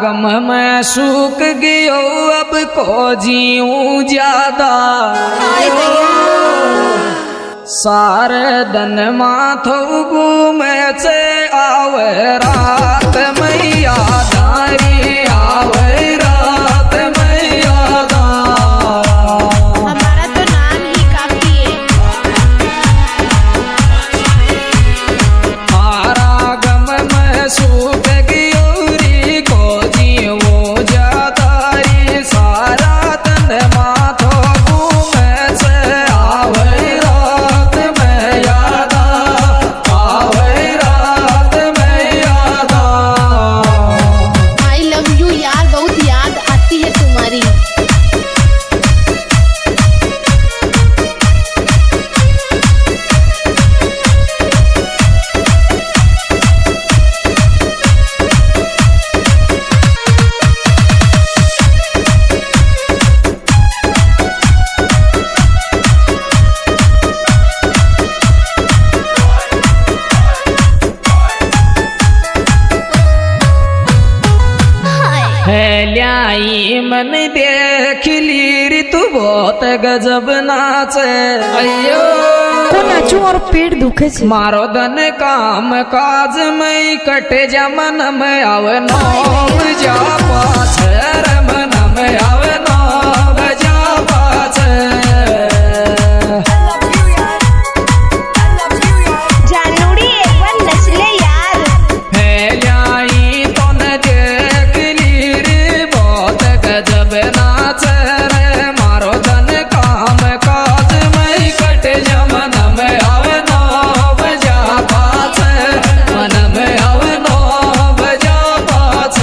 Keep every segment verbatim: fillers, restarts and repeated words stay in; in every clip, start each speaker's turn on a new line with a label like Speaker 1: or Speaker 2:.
Speaker 1: गम में सूख गयो अब को जीऊं ज्यादा सारे दिन माथो घूमे से आवे रात में याद आरी आवे रात में याद
Speaker 2: हमारा तो नाम ही काफी है।
Speaker 1: हारा गम में सूख गियोरी को जीवो जातारी सारा दिन माथो घूमे से आवे रात में याद आवे रात में याद।
Speaker 2: आई लव यू यार, बहुत याद आती है तुम्हारी।
Speaker 1: ल्याई मन देख ली री तू बहुत गजब नाचे अयो
Speaker 3: को नाचू और पेट दुखे छे
Speaker 1: मारो धन काम काज में कटे जा मन में आवे नौ जा पाछ रे मन में आवे नौ जा पाछ
Speaker 2: जानूड़ी एक बार नच ले यार।
Speaker 1: ल्याई तो न देख ली रे बहुत गजब नाच रे मारो धन काम काज में कटे जा मन में आवे नौ बजा पाछ मन में आवे नौ बजा पाछ।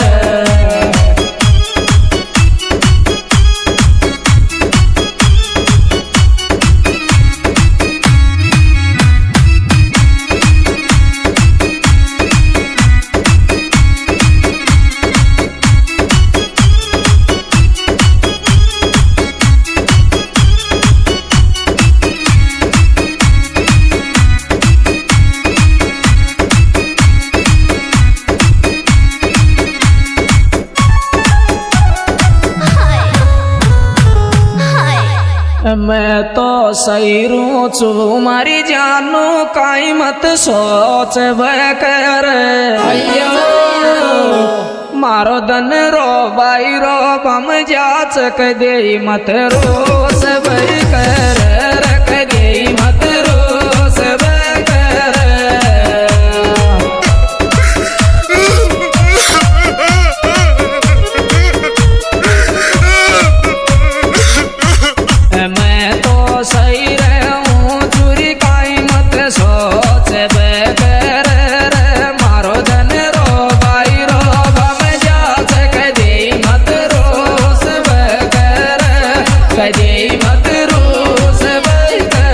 Speaker 1: मैं तो सैरू चू मारी जानू काई मत सोच कर अयो मारो धन रो बाई रो बम जाच क दे मत रोस भई कर रख दे मत रोस भई कर। मैं तो सही रहूं चूरी काई मत सोच बेकर रे मारो धन रो बाई रो बम जाच कदे मत रोस बेकर कदे मत रोस बेकर।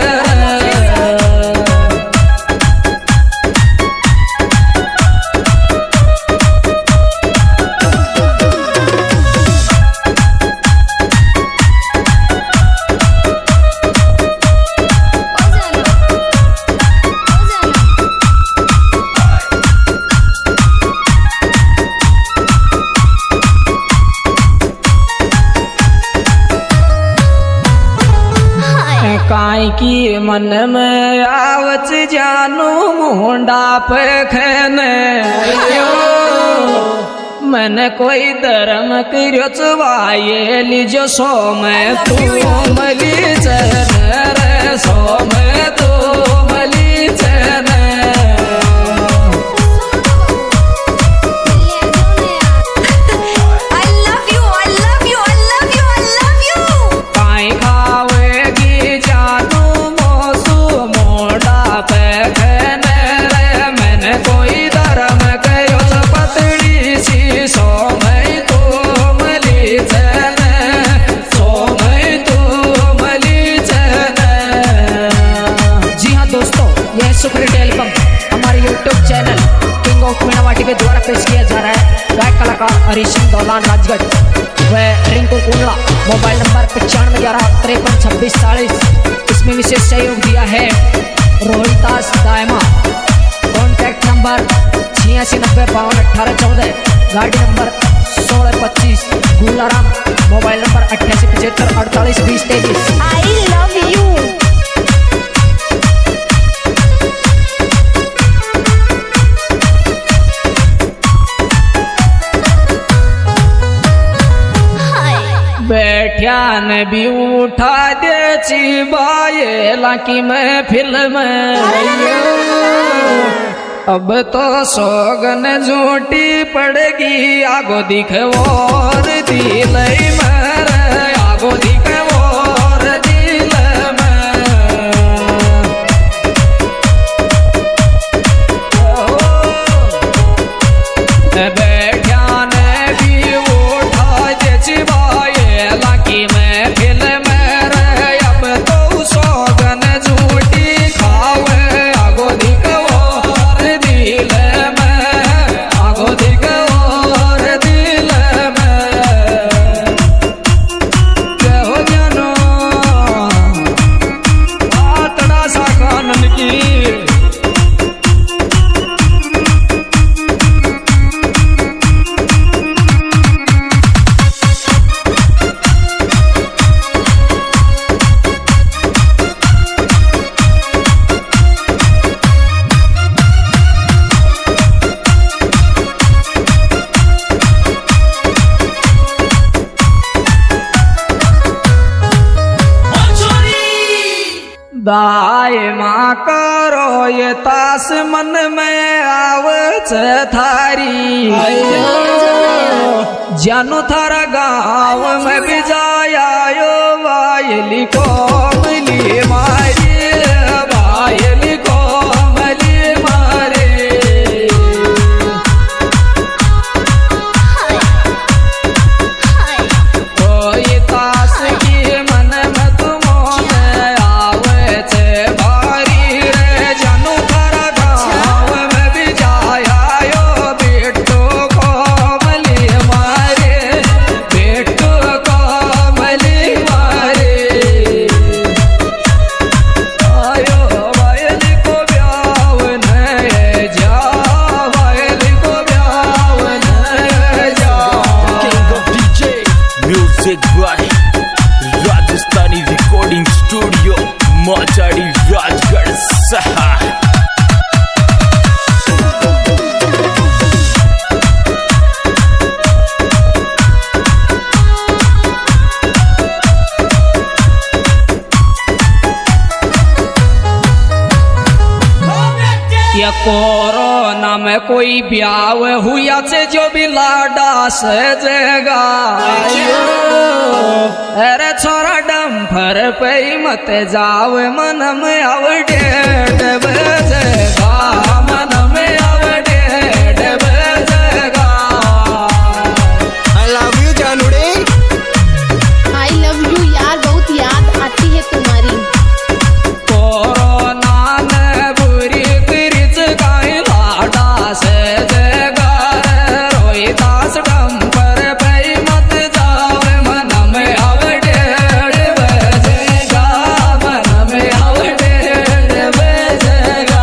Speaker 1: काई की मन में आवच जानू मुंडा पे खेने मैंने कोई धर्म करो चवाये लीजो सो में तू मली चन रे सो में तू मली चन। के द्वारा पेश किया जा रहा है। गायक कलाकार हरीश सिंह दौलान राजगढ़ व रिंकू कुंडला। मोबाइल नंबर पचानवे ग्यारह तिरपन छब्बीस चालीस। इसमें विशेष सहयोग दिया है रोहितास दायमा। कॉन्टैक्ट नंबर छियासी उन्यासी नब्बे बावन अठारह चौदह। गाड़ी नंबर सोलह पच्चीस गुलाराम। मोबाइल नंबर अट्ठासी पचहत्तर अड़तालीस बीस तेईस।
Speaker 2: I love you.
Speaker 1: बैठ्या ने भी उठा दे बाये लाकी में फिल्म। अब तो सोगन झूठी पड़ेगी आगो दिखे और दिल मेरे आगो दिखे और दिल में। बैठ्या ने भी उठा दे बाये लाकी में फिल्म। अब तो सोगन झूठी खावे आगो दिखे दाय माँ करो ये तास मन में आवच थारी। जानो थारा गाँव में भी जायो वायली को मिली मारी वायली को मिली मारे। ओ ये तास की मन में
Speaker 4: राजस्थानी रिकॉर्डिंग स्टूडियो माचाड़ी राजगढ़ सहा।
Speaker 1: या कोरोना में कोई ब्याह हुआ से जो भी लाडा सजेगा। अरे छोरा डम्फर पे मत जाओ मन में आव डेढ़ बजेगा मन में आव डेढ़ बजेगा।
Speaker 5: आई लव यू जानूड़े।
Speaker 6: आई लव यू यार, बहुत याद आती है तुम्हारी।
Speaker 1: कोरोना ने बुरी क्रिच गाय लाडा सजेगा। रोहिदास डम्फर पे मत जाओ मन में आव डेढ़ बजेगा मन में आव डेढ़ बजेगा।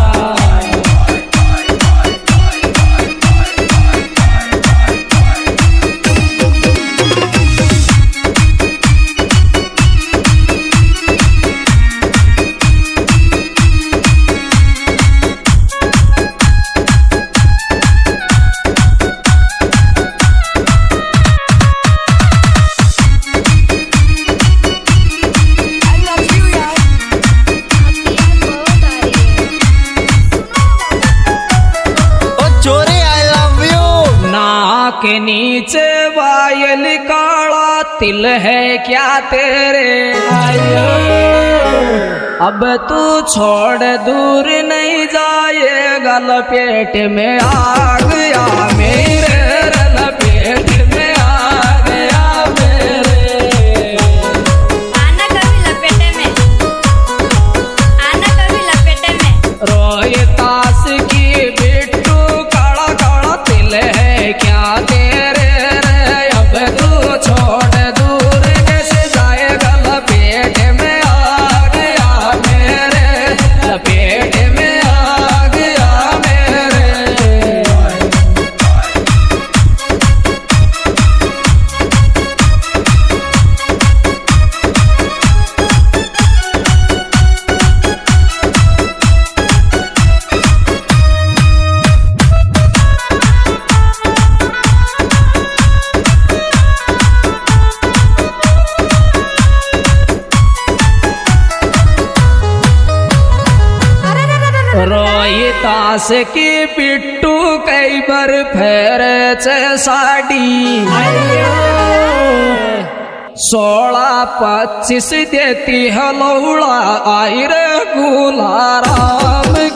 Speaker 1: के नीचे वायल काला तिल है क्या तेरे। अब तू छोड़ दूर नहीं जाएगा लपेट में आ गया मेरे लपेट में आ गया मेरे।
Speaker 2: आना कभी लपेटे में आना कभी लपेटे में।
Speaker 1: रोहितास की बिट्टू काला काला तिल है क्या तेरे रे। अब तू छोड़ दूर कैसे जाएगा लपेट में आ गया मेरे लपेट में आ गया मेरे। तास की पिट्टू कई बार फेरे छे साड़ी सोलह पच्चीस देती हलौड़ा आई रे गुलाराम